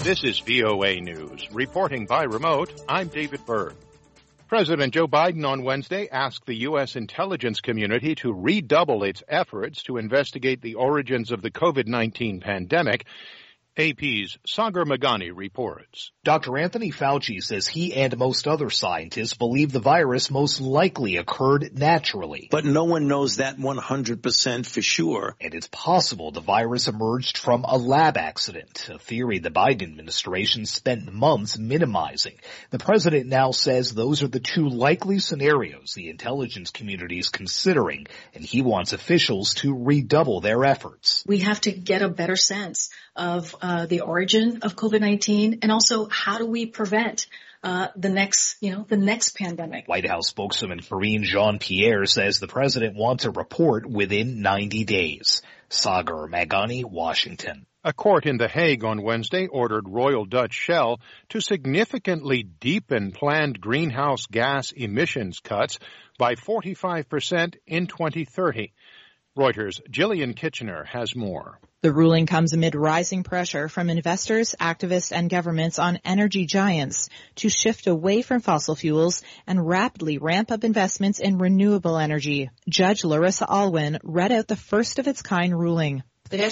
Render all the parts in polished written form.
This is VOA News. Reporting by remote, I'm David Byrd. President Joe Biden on Wednesday asked the U.S. intelligence community to redouble its efforts to investigate the origins of the COVID-19 pandemic. AP's Sagar Meghani reports. Dr. Anthony Fauci says he and most other scientists believe the virus most likely occurred naturally. But no one knows that 100% for sure. And it's possible the virus emerged from a lab accident, a theory the Biden administration spent months minimizing. The president now says those are the two likely scenarios the intelligence community is considering, and he wants officials to redouble their efforts. We have to get a better sense of the origin of COVID-19, and also how do we prevent the next pandemic. White House spokeswoman Karine Jean-Pierre says the president wants a report within 90 days. Sagar Meghani, Washington. A court in The Hague on Wednesday ordered Royal Dutch Shell to significantly deepen planned greenhouse gas emissions cuts by 45% in 2030. Reuters' Gillian Kitchener has more. The ruling comes amid rising pressure from investors, activists, and governments on energy giants to shift away from fossil fuels and rapidly ramp up investments in renewable energy. Judge Larissa Alwyn read out the first-of-its-kind ruling.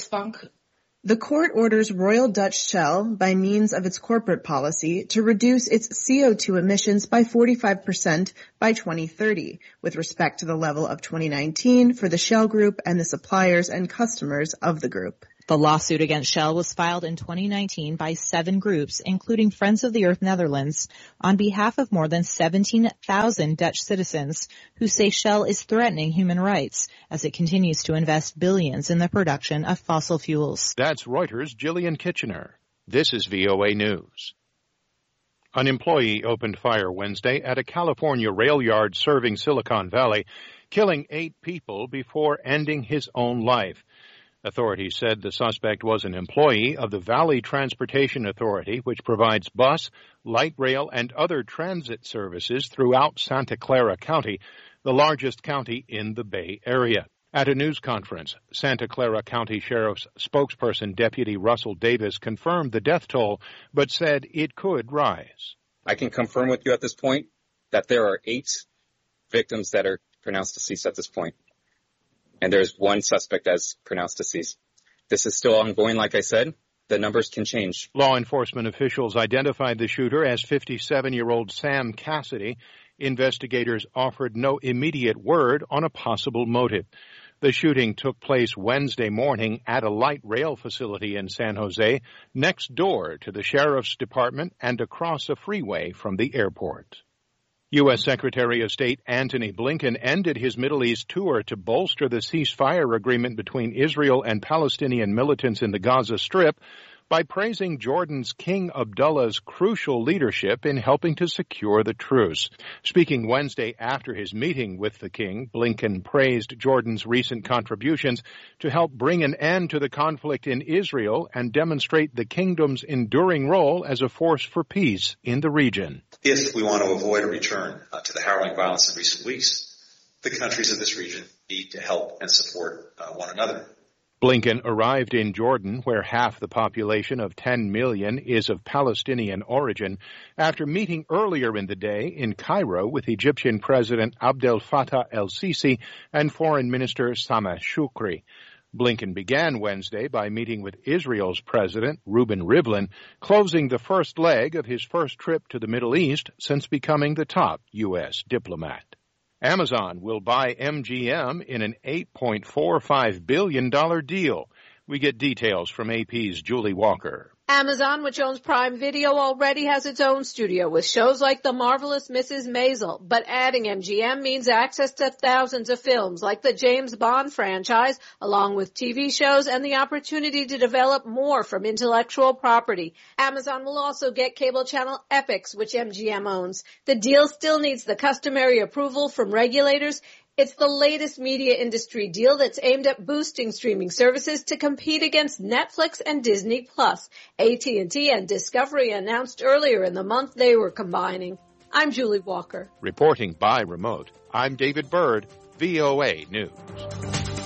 The court orders Royal Dutch Shell, by means of its corporate policy, to reduce its CO2 emissions by 45% by 2030, with respect to the level of 2019 for the Shell Group and the suppliers and customers of the group. The lawsuit against Shell was filed in 2019 by 7 groups, including Friends of the Earth Netherlands, on behalf of more than 17,000 Dutch citizens who say Shell is threatening human rights as it continues to invest billions in the production of fossil fuels. That's Reuters' Gillian Kitchener. This is VOA News. An employee opened fire Wednesday at a California rail yard serving Silicon Valley, killing 8 people before ending his own life. Authorities said the suspect was an employee of the Valley Transportation Authority, which provides bus, light rail, and other transit services throughout Santa Clara County, the largest county in the Bay Area. At a news conference, Santa Clara County Sheriff's spokesperson, Deputy Russell Davis, confirmed the death toll, but said it could rise. I can confirm with you at this point that there are 8 victims that are pronounced deceased at this point. And there's 1 suspect as pronounced deceased. This is still ongoing, like I said. The numbers can change. Law enforcement officials identified the shooter as 57-year-old Sam Cassidy. Investigators offered no immediate word on a possible motive. The shooting took place Wednesday morning at a light rail facility in San Jose, next door to the Sheriff's Department and across a freeway from the airport. U.S. Secretary of State Antony Blinken ended his Middle East tour to bolster the ceasefire agreement between Israel and Palestinian militants in the Gaza Strip by praising Jordan's King Abdullah's crucial leadership in helping to secure the truce. Speaking Wednesday after his meeting with the king, Blinken praised Jordan's recent contributions to help bring an end to the conflict in Israel and demonstrate the kingdom's enduring role as a force for peace in the region. If we want to avoid a return to the harrowing violence in recent weeks, the countries of this region need to help and support one another. Blinken arrived in Jordan, where half the population of 10 million is of Palestinian origin, after meeting earlier in the day in Cairo with Egyptian President Abdel Fattah el-Sisi and Foreign Minister Sameh Shoukry. Blinken began Wednesday by meeting with Israel's President Reuven Rivlin, closing the first leg of his first trip to the Middle East since becoming the top U.S. diplomat. Amazon will buy MGM in an $8.45 billion deal. We get details from AP's Julie Walker. Amazon, which owns Prime Video, already has its own studio with shows like The Marvelous Mrs. Maisel. But adding MGM means access to thousands of films like the James Bond franchise, along with TV shows and the opportunity to develop more from intellectual property. Amazon will also get cable channel Epix, which MGM owns. The deal still needs the customary approval from regulators. It's the latest media industry deal that's aimed at boosting streaming services to compete against Netflix and Disney+. AT&T and Discovery announced earlier in the month they were combining. I'm Julie Walker. Reporting by remote, I'm David Byrd, VOA News.